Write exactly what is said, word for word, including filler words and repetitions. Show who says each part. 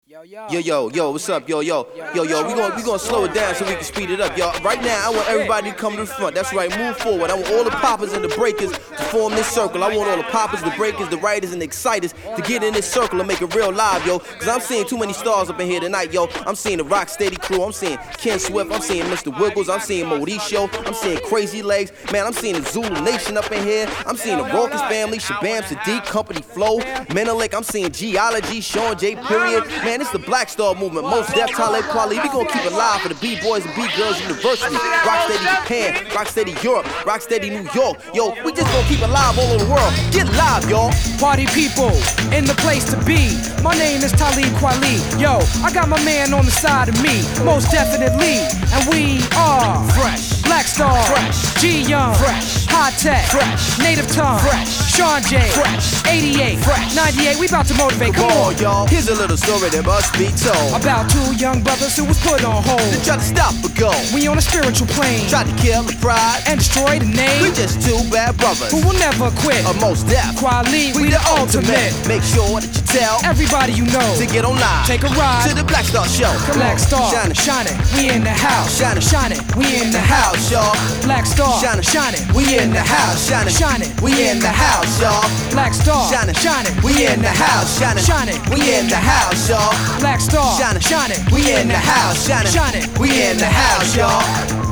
Speaker 1: Yo, yo,
Speaker 2: Yo, yo, yo, what's up, yo, yo, yo, yo, we gonna, we gonna slow it down so we can speed it up, yo. Right now, I want everybody to come to the front, that's right, move forward. I want all the poppers and the breakers to form this circle. I want all the poppers, the breakers, the writers, and the exciters to get in this circle and make it real live, yo. Cause I'm seeing too many stars up in here tonight, yo. I'm seeing the Rocksteady crew, I'm seeing Ken Swift, I'm seeing Mister Wiggles, I'm seeing Mauricio, I'm seeing Crazy Legs, man, I'm seeing the Zulu Nation up in here. I'm seeing the Raucous family, Shabam Sadiq, Company Flow, Menelik, I'm seeing Geology, Sean J. Period. Man, it's the Black Star movement, Most Def, Talib Kweli. We gonna keep it live for the B-Boys and B-Girls University. Rocksteady Japan, Rocksteady Europe, Rocksteady New York. Yo, we just gonna keep it live all over the world. Get live, y'all.
Speaker 1: Party people in the place to be. My name is Talib Kweli. Yo, I got my man on the side of me, most definitely. And we are
Speaker 2: Fresh,
Speaker 1: Black Star,
Speaker 2: Fresh,
Speaker 1: G Young,
Speaker 2: Fresh,
Speaker 1: High Tech,
Speaker 2: Fresh,
Speaker 1: Native Tongue,
Speaker 2: Fresh,
Speaker 1: Sean J,
Speaker 2: Fresh,
Speaker 1: eighty-eight,
Speaker 2: Fresh,
Speaker 1: ninety-eight. We about to motivate.
Speaker 2: Come
Speaker 1: Come
Speaker 2: on,
Speaker 1: on,
Speaker 2: y'all. Here's a little story that must be told.
Speaker 1: about two young brothers who was put on hold.
Speaker 2: They try to stop a goal,
Speaker 1: We on a spiritual plane
Speaker 2: tried to kill the pride.
Speaker 1: and destroy the name
Speaker 2: We just two bad brothers,
Speaker 1: who will never quit.
Speaker 2: a Most Def.
Speaker 1: Kweli, we the ultimate.
Speaker 2: Make sure that you tell
Speaker 1: Everybody you know,
Speaker 2: to get online.
Speaker 1: take a ride
Speaker 2: to the Black Star Show.
Speaker 1: Black Star,
Speaker 2: Shine it.
Speaker 1: shine it, we in the house.
Speaker 2: Shine it.
Speaker 1: Shine it, we in the house.
Speaker 2: house, y'all.
Speaker 1: Black Star,
Speaker 2: Shine it.
Speaker 1: shine it,
Speaker 2: We in the house. Shine it.
Speaker 1: Shine it.
Speaker 2: We in the house, y'all.
Speaker 1: Black Star,
Speaker 2: Shine it.
Speaker 1: shine it,
Speaker 2: We in the house. Shine it.
Speaker 1: Shine it.
Speaker 2: We in the house, y'all.
Speaker 1: Black Star,
Speaker 2: Shine it.
Speaker 1: shine it,
Speaker 2: We in the house. Shine it.
Speaker 1: Shine it.
Speaker 2: We in the house, y'all.